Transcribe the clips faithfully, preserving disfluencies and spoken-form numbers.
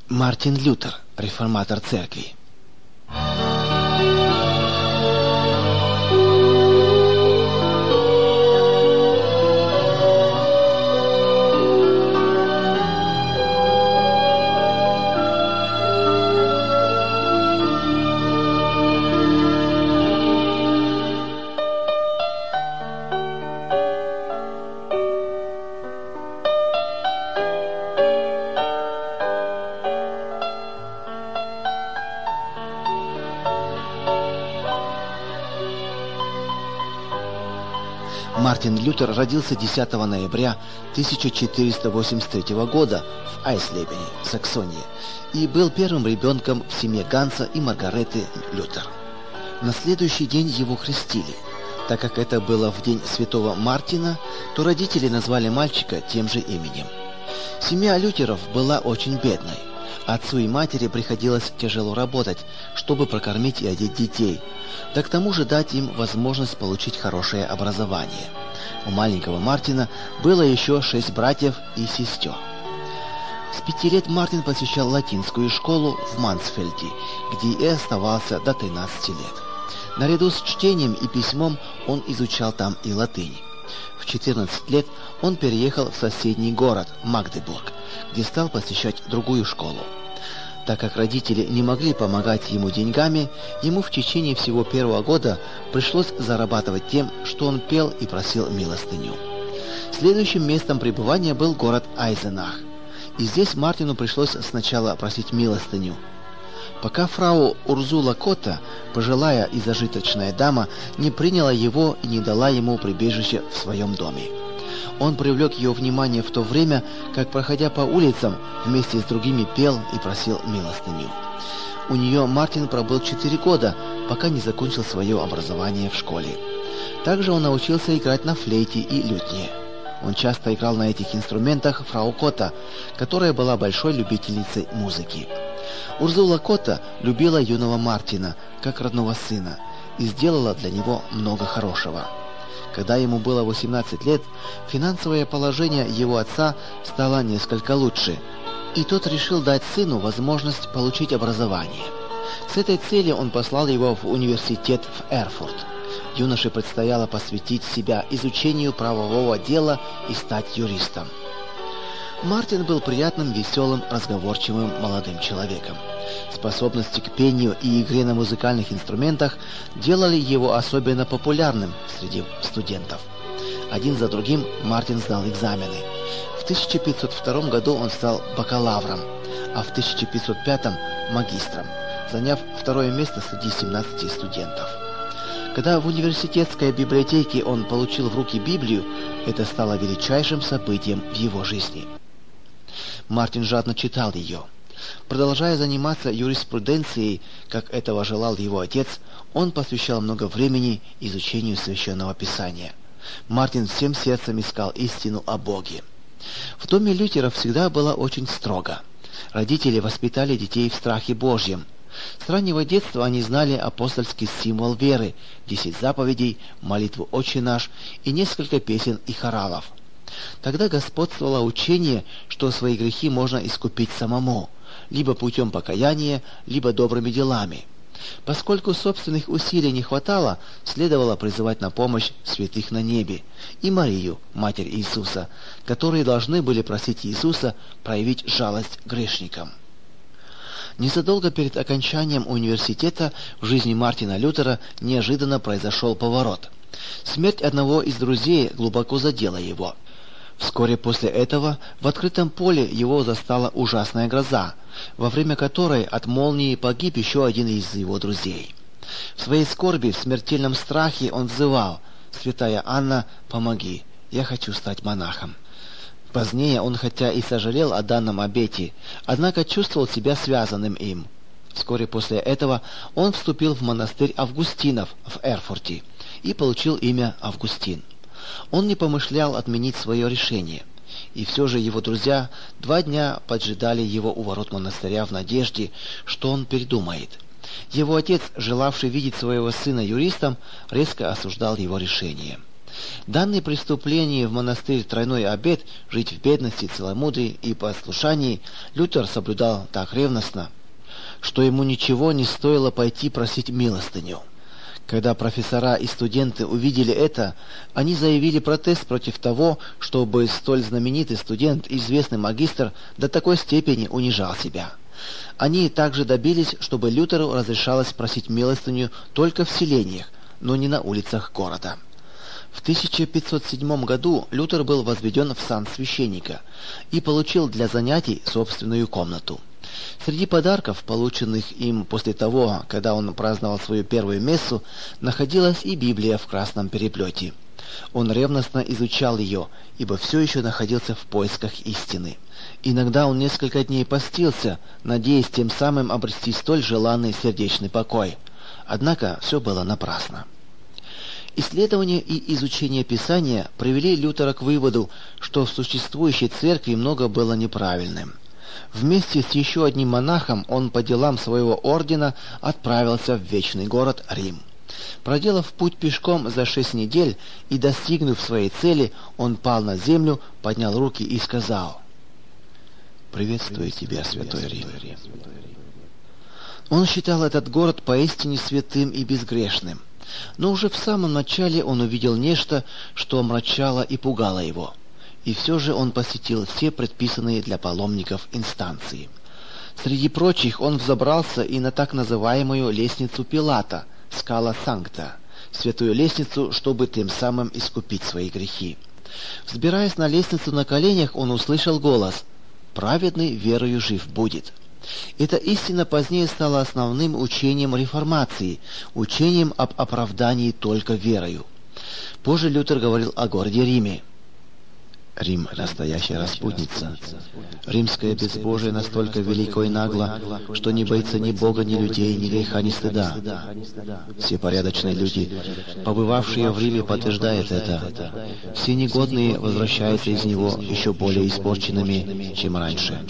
Мартин Лютер, реформатор церкви. Мартин Лютер родился десятого ноября тысяча четыреста восемьдесят третьего года в Айслебене, Саксония, и был первым ребенком в семье Ганса и Маргареты Лютер. На следующий день его крестили. Так как это было в день святого Мартина, то родители назвали мальчика тем же именем. Семья Лютеров была очень бедной. Отцу и матери приходилось тяжело работать, чтобы прокормить и одеть детей, да к тому же дать им возможность получить хорошее образование. У маленького Мартина было еще шесть братьев и сестер. С пяти лет Мартин посещал латинскую школу в Мансфельде, где и оставался до тринадцати лет. Наряду с чтением и письмом он изучал там и латынь. В четырнадцать лет он переехал в соседний город Магдебург, где стал посещать другую школу. Так как родители не могли помогать ему деньгами, ему в течение всего первого года пришлось зарабатывать тем, что он пел и просил милостыню. Следующим местом пребывания был город Айзенах, и здесь Мартину пришлось сначала просить милостыню. Пока фрау Урзула Котта, пожилая и зажиточная дама, не приняла его и не дала ему прибежище в своем доме. Он привлек ее внимание в то время, как, проходя по улицам, вместе с другими пел и просил милостыню. У нее Мартин пробыл четыре года, пока не закончил свое образование в школе. Также он научился играть на флейте и лютне. Он часто играл на этих инструментах фрау Котта, которая была большой любительницей музыки. Урзула Котта любила юного Мартина, как родного сына, и сделала для него много хорошего. Когда ему было восемнадцать лет, финансовое положение его отца стало несколько лучше, и тот решил дать сыну возможность получить образование. С этой целью он послал его в университет в Эрфурт. Юноше предстояло посвятить себя изучению правового дела и стать юристом. Мартин был приятным, веселым, разговорчивым молодым человеком. Способности к пению и игре на музыкальных инструментах делали его особенно популярным среди студентов. Один за другим Мартин сдал экзамены. В тысяча пятьсот втором году он стал бакалавром, а в тысяча пятьсот пятом – магистром, заняв второе место среди семнадцати студентов. Когда в университетской библиотеке он получил в руки Библию, это стало величайшим событием в его жизни. Мартин жадно читал ее. Продолжая заниматься юриспруденцией, как этого желал его отец, он посвящал много времени изучению Священного Писания. Мартин всем сердцем искал истину о Боге. В доме Лютеров всегда было очень строго. Родители воспитали детей в страхе Божьем. С раннего детства они знали апостольский символ веры, десять заповедей, молитву «Отче наш» и несколько песен и хоралов. Тогда господствовало учение, что свои грехи можно искупить самому, либо путем покаяния, либо добрыми делами. Поскольку собственных усилий не хватало, следовало призывать на помощь святых на небе и Марию, Матерь Иисуса, которые должны были просить Иисуса проявить жалость грешникам. Незадолго перед окончанием университета в жизни Мартина Лютера неожиданно произошел поворот. Смерть одного из друзей глубоко задела его. Вскоре после этого в открытом поле его застала ужасная гроза, во время которой от молнии погиб еще один из его друзей. В своей скорби, в смертельном страхе он взывал: «Святая Анна, помоги, я хочу стать монахом». Позднее он хотя и сожалел о данном обете, однако чувствовал себя связанным им. Вскоре после этого он вступил в монастырь Августинов в Эрфурте и получил имя Августин. Он не помышлял отменить свое решение, и все же его друзья два дня поджидали его у ворот монастыря в надежде, что он передумает. Его отец, желавший видеть своего сына юристом, резко осуждал его решение. Данное преступление в монастырь тройной обет жить в бедности, целомудрии и послушании Лютер соблюдал так ревностно, что ему ничего не стоило пойти просить милостыню. Когда профессора и студенты увидели это, они заявили протест против того, чтобы столь знаменитый студент и известный магистр до такой степени унижал себя. Они также добились, чтобы Лютеру разрешалось просить милостыню только в селениях, но не на улицах города. В тысяча пятьсот седьмом году Лютер был возведен в сан священника и получил для занятий собственную комнату. Среди подарков, полученных им после того, когда он праздновал свою первую мессу, находилась и Библия в красном переплете. Он ревностно изучал ее, ибо все еще находился в поисках истины. Иногда он несколько дней постился, надеясь тем самым обрести столь желанный сердечный покой. Однако все было напрасно. Исследование и изучение Писания привели Лютера к выводу, что в существующей церкви много было неправильным. Вместе с еще одним монахом он по делам своего ордена отправился в вечный город Рим. Проделав путь пешком за шесть недель и достигнув своей цели, он пал на землю, поднял руки и сказал: «Приветствую тебя, святой Рим». Он считал этот город поистине святым и безгрешным, но уже в самом начале он увидел нечто, что омрачало и пугало его. И все же он посетил все предписанные для паломников инстанции. Среди прочих он взобрался и на так называемую лестницу Пилата, скала Санкта, святую лестницу, чтобы тем самым искупить свои грехи. Взбираясь на лестницу на коленях, он услышал голос: «Праведный верою жив будет». Эта истина позднее стала основным учением реформации, учением об оправдании только верою. Позже Лютер говорил о городе Риме: «Рим — настоящая распутница. Римское безбожие настолько велико и нагло, что не боится ни Бога, ни людей, ни греха, ни стыда. Все порядочные люди, побывавшие в Риме, подтверждают это. Все негодные возвращаются из него еще более испорченными, чем раньше».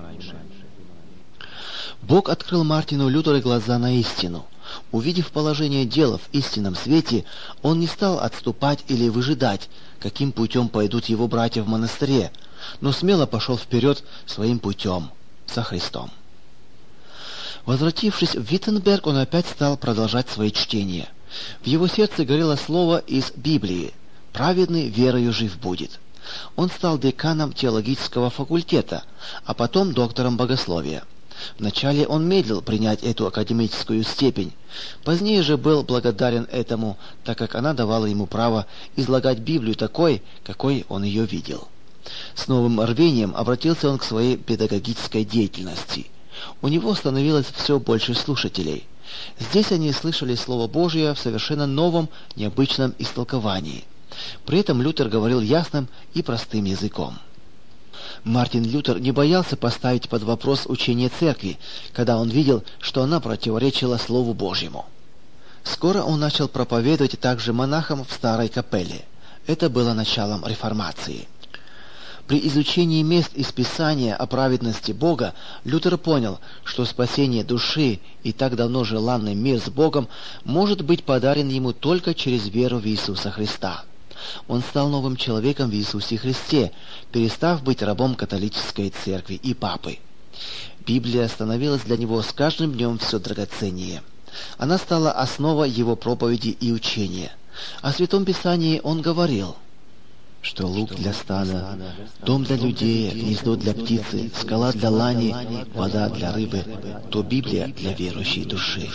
Бог открыл Мартину Лютеру глаза на истину. Увидев положение дел в истинном свете, он не стал отступать или выжидать, каким путем пойдут его братья в монастыре, но смело пошел вперед своим путем, со Христом. Возвратившись в Виттенберг, он опять стал продолжать свои чтения. В его сердце горело слово из Библии: «Праведный верою жив будет». Он стал деканом теологического факультета, а потом доктором богословия. Вначале он медлил принять эту академическую степень, позднее же был благодарен этому, так как она давала ему право излагать Библию такой, какой он ее видел. С новым рвением обратился он к своей педагогической деятельности. У него становилось все больше слушателей. Здесь они слышали Слово Божие в совершенно новом, необычном истолковании. При этом Лютер говорил ясным и простым языком. Мартин Лютер не боялся поставить под вопрос учение церкви, когда он видел, что она противоречила Слову Божьему. Скоро он начал проповедовать также монахам в старой капелле. Это было началом реформации. При изучении мест из Писания о праведности Бога Лютер понял, что спасение души и так давно желанный мир с Богом может быть подарен ему только через веру в Иисуса Христа. Он стал новым человеком в Иисусе Христе, перестав быть рабом католической церкви и папы. Библия становилась для него с каждым днем все драгоценнее. Она стала основой его проповеди и учения. О Святом Писании он говорил, что лук для стада, дом для людей, гнездо для птицы, скала для лани, вода для рыбы, то Библия для верующей души.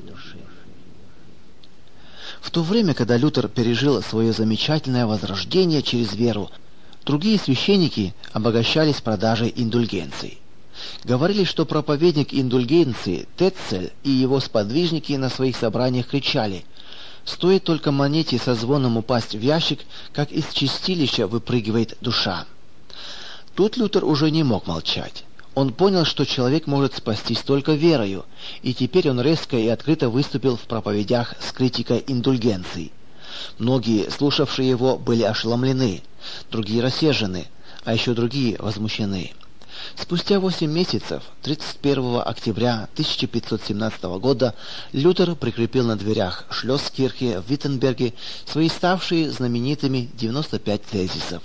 В то время, когда Лютер пережил свое замечательное возрождение через веру, другие священники обогащались продажей индульгенций. Говорили, что проповедник индульгенции Тетцель и его сподвижники на своих собраниях кричали: «Стоит только монете со звоном упасть в ящик, как из чистилища выпрыгивает душа». Тут Лютер уже не мог молчать. Он понял, что человек может спастись только верою, и теперь он резко и открыто выступил в проповедях с критикой индульгенций. Многие, слушавшие его, были ошеломлены, другие рассержены, а еще другие возмущены. Спустя восемь месяцев, тридцать первого октября тысяча пятьсот семнадцатого года, Лютер прикрепил на дверях Шлёсскирхе в Виттенберге свои ставшие знаменитыми девяносто пять тезисов.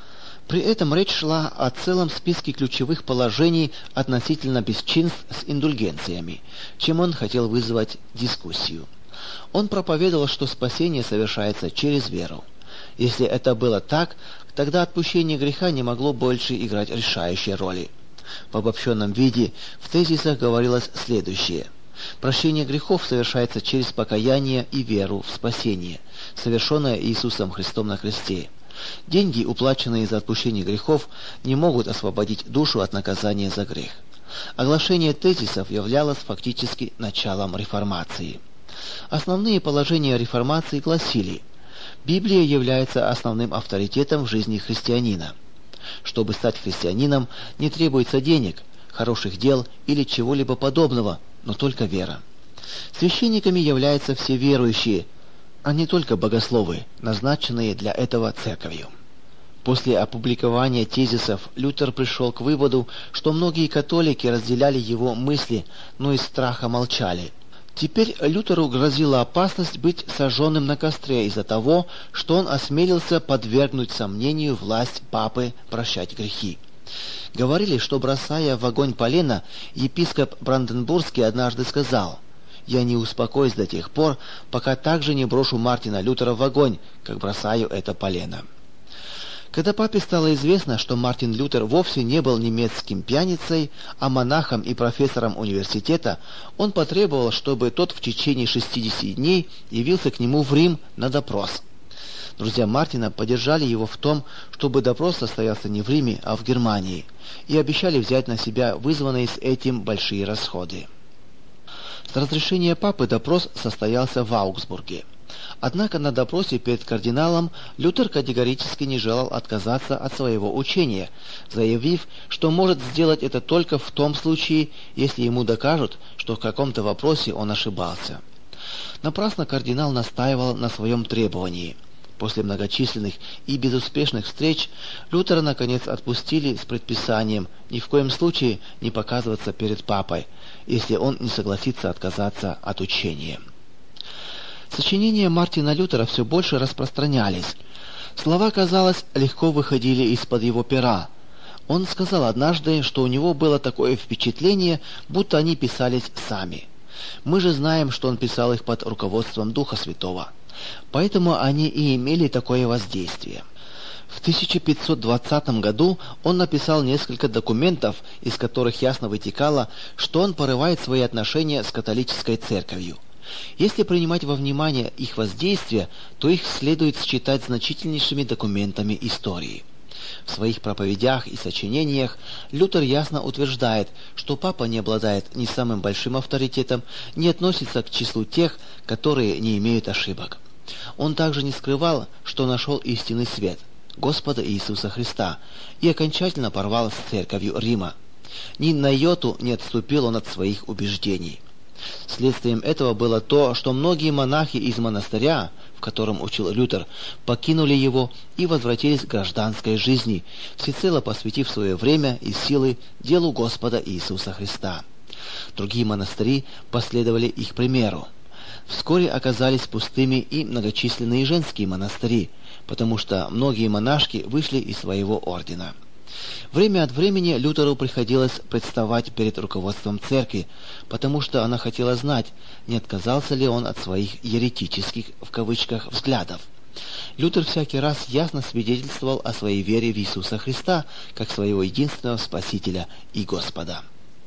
При этом речь шла о целом списке ключевых положений относительно бесчинств с индульгенциями, чем он хотел вызвать дискуссию. Он проповедовал, что спасение совершается через веру. Если это было так, тогда отпущение греха не могло больше играть решающей роли. В обобщенном виде в тезисах говорилось следующее. Прощение грехов совершается через покаяние и веру в спасение, совершенное Иисусом Христом на кресте. Деньги, уплаченные за отпущение грехов, не могут освободить душу от наказания за грех. Оглашение тезисов являлось фактически началом реформации. Основные положения реформации гласили: Библия является основным авторитетом в жизни христианина. Чтобы стать христианином, не требуется денег, хороших дел или чего-либо подобного, но только вера. Священниками являются все верующие, а не только богословы, назначенные для этого церковью. После опубликования тезисов Лютер пришел к выводу, что многие католики разделяли его мысли, но из страха молчали. Теперь Лютеру грозила опасность быть сожженным на костре из-за того, что он осмелился подвергнуть сомнению власть папы прощать грехи. Говорили, что, бросая в огонь полено, епископ Бранденбургский однажды сказал: «Я не успокоюсь до тех пор, пока также не брошу Мартина Лютера в огонь, как бросаю это полено». Когда папе стало известно, что Мартин Лютер вовсе не был немецким пьяницей, а монахом и профессором университета, он потребовал, чтобы тот в течение шестидесяти дней явился к нему в Рим на допрос. Друзья Мартина поддержали его в том, чтобы допрос состоялся не в Риме, а в Германии, и обещали взять на себя вызванные с этим большие расходы. С разрешения папы допрос состоялся в Аугсбурге. Однако на допросе перед кардиналом Лютер категорически не желал отказаться от своего учения, заявив, что может сделать это только в том случае, если ему докажут, что в каком-то вопросе он ошибался. Напрасно кардинал настаивал на своем требовании. После многочисленных и безуспешных встреч Лютера наконец отпустили с предписанием ни в коем случае не показываться перед папой, если он не согласится отказаться от учения. Сочинения Мартина Лютера все больше распространялись. Слова, казалось, легко выходили из-под его пера. Он сказал однажды, что у него было такое впечатление, будто они писались сами. Мы же знаем, что он писал их под руководством Духа Святого. Поэтому они и имели такое воздействие. В тысяча пятьсот двадцатом году он написал несколько документов, из которых ясно вытекало, что он порывает свои отношения с католической церковью. Если принимать во внимание их воздействие, то их следует считать значительнейшими документами истории. В своих проповедях и сочинениях Лютер ясно утверждает, что папа не обладает ни самым большим авторитетом, не относится к числу тех, которые не имеют ошибок. Он также не скрывал, что нашел истинный свет, Господа Иисуса Христа, и окончательно порвал с церковью Рима. Ни на йоту не отступил он от своих убеждений. Следствием этого было то, что многие монахи из монастыря, в котором учил Лютер, покинули его и возвратились к гражданской жизни, всецело посвятив свое время и силы делу Господа Иисуса Христа. Другие монастыри последовали их примеру. Вскоре оказались пустыми и многочисленные женские монастыри, потому что многие монашки вышли из своего ордена. Время от времени Лютеру приходилось представать перед руководством церкви, потому что она хотела знать, не отказался ли он от своих еретических, в кавычках, взглядов. Лютер всякий раз ясно свидетельствовал о своей вере в Иисуса Христа, как своего единственного Спасителя и Господа.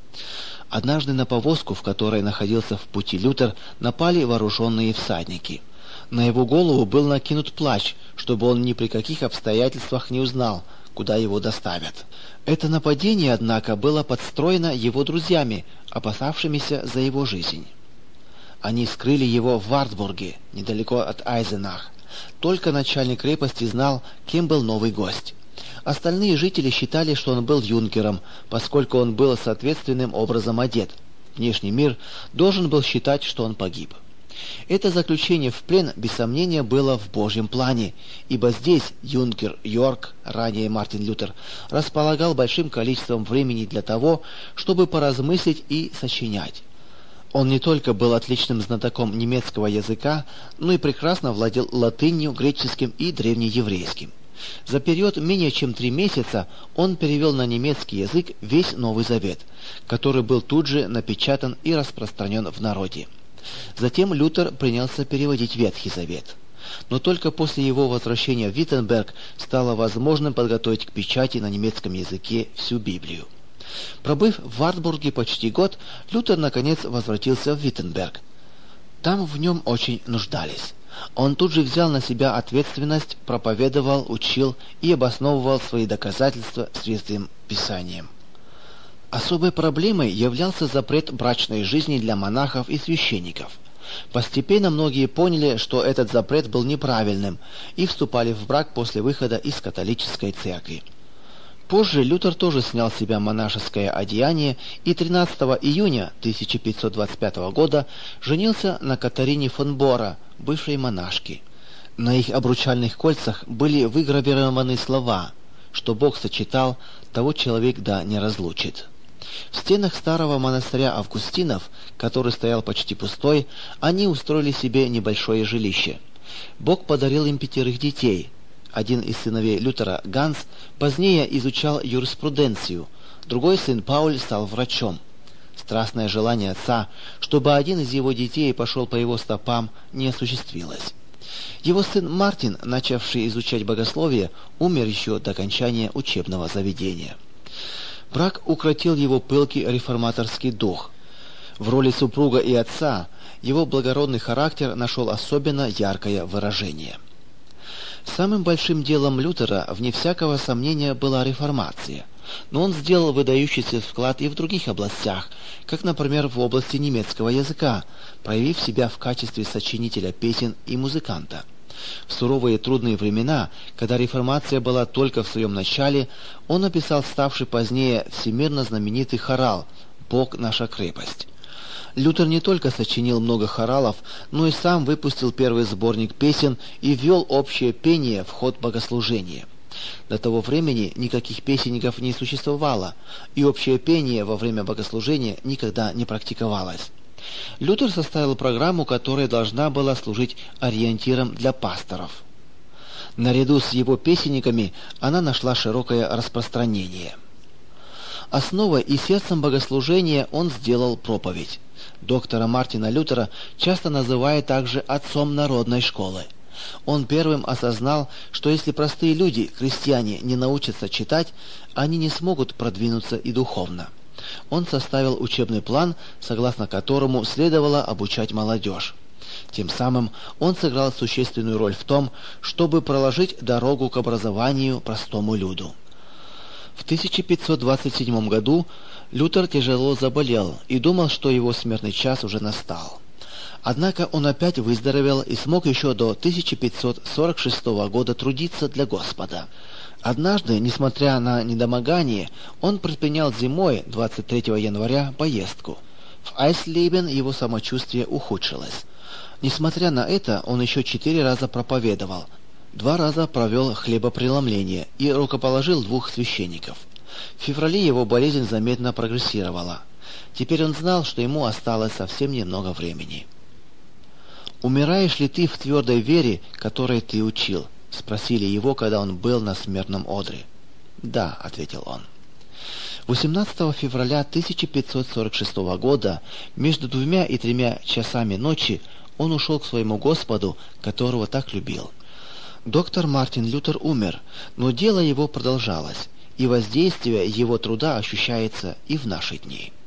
Однажды на повозку, в которой находился в пути Лютер, напали вооруженные всадники. На его голову был накинут плащ, чтобы он ни при каких обстоятельствах не узнал, куда его доставят. Это нападение, однако, было подстроено его друзьями, опасавшимися за его жизнь. Они скрыли его в Вартбурге, недалеко от Айзенах. Только начальник крепости знал, кем был новый гость. Остальные жители считали, что он был юнкером, поскольку он был соответственным образом одет. Внешний мир должен был считать, что он погиб. Это заключение в плен, без сомнения, было в Божьем плане, ибо здесь юнкер Йорк, ранее Мартин Лютер, располагал большим количеством времени для того, чтобы поразмыслить и сочинять. Он не только был отличным знатоком немецкого языка, но и прекрасно владел латынью, греческим и древнееврейским. За период менее чем три месяца он перевел на немецкий язык весь Новый Завет, который был тут же напечатан и распространен в народе. Затем Лютер принялся переводить Ветхий Завет. Но только после его возвращения в Виттенберг стало возможным подготовить к печати на немецком языке всю Библию. Пробыв в Вартбурге почти год, Лютер наконец возвратился в Виттенберг. Там в нем очень нуждались. Он тут же взял на себя ответственность, проповедовал, учил и обосновывал свои доказательства Святым Писанием. Особой проблемой являлся запрет брачной жизни для монахов и священников. Постепенно многие поняли, что этот запрет был неправильным, и вступали в брак после выхода из католической церкви. Позже Лютер тоже снял с себя монашеское одеяние и тринадцатого июня тысяча пятьсот двадцать пятого года женился на Катарине фон Бора, бывшей монашке. На их обручальных кольцах были выгравированы слова: «Что Бог сочетал, того человек да не разлучит». В стенах старого монастыря Августинов, который стоял почти пустой, они устроили себе небольшое жилище. Бог подарил им пятерых детей. Один из сыновей Лютера, Ганс, позднее изучал юриспруденцию, другой сын Пауль стал врачом. Страстное желание отца, чтобы один из его детей пошел по его стопам, не осуществилось. Его сын Мартин, начавший изучать богословие, умер еще до окончания учебного заведения. Брак укротил его пылкий реформаторский дух. В роли супруга и отца его благородный характер нашел особенно яркое выражение. Самым большим делом Лютера, вне всякого сомнения, была реформация, но он сделал выдающийся вклад и в других областях, как, например, в области немецкого языка, проявив себя в качестве сочинителя песен и музыканта. В суровые трудные времена, когда реформация была только в своем начале, он написал ставший позднее всемирно знаменитый хорал «Бог наша крепость». Лютер не только сочинил много хоралов, но и сам выпустил первый сборник песен и ввел общее пение в ход богослужения. До того времени никаких песенников не существовало, и общее пение во время богослужения никогда не практиковалось. Лютер составил программу, которая должна была служить ориентиром для пасторов. Наряду с его песенниками она нашла широкое распространение. Основой и сердцем богослужения он сделал проповедь. Доктора Мартина Лютера часто называют также отцом народной школы. Он первым осознал, что если простые люди, крестьяне, не научатся читать, они не смогут продвинуться и духовно. Он составил учебный план, согласно которому следовало обучать молодежь. Тем самым он сыграл существенную роль в том, чтобы проложить дорогу к образованию простому люду. В тысяча пятьсот двадцать седьмом году Лютер тяжело заболел и думал, что его смертный час уже настал. Однако он опять выздоровел и смог еще до тысяча пятьсот сорок шестого года трудиться для Господа. Однажды, несмотря на недомогание, он предпринял зимой двадцать третьего января поездку. В Айслебен его самочувствие ухудшилось. Несмотря на это, он еще четыре раза проповедовал, два раза провел хлебопреломление и рукоположил двух священников. В феврале его болезнь заметно прогрессировала. Теперь он знал, что ему осталось совсем немного времени. «Умираешь ли ты в твердой вере, которой ты учил?» — спросили его, когда он был на смертном одре. «Да», — ответил он. восемнадцатого февраля тысяча пятьсот сорок шестого года, между двумя и тремя часами ночи, он ушел к своему Господу, которого так любил. Доктор Мартин Лютер умер, но дело его продолжалось, и воздействие его труда ощущается и в наши дни.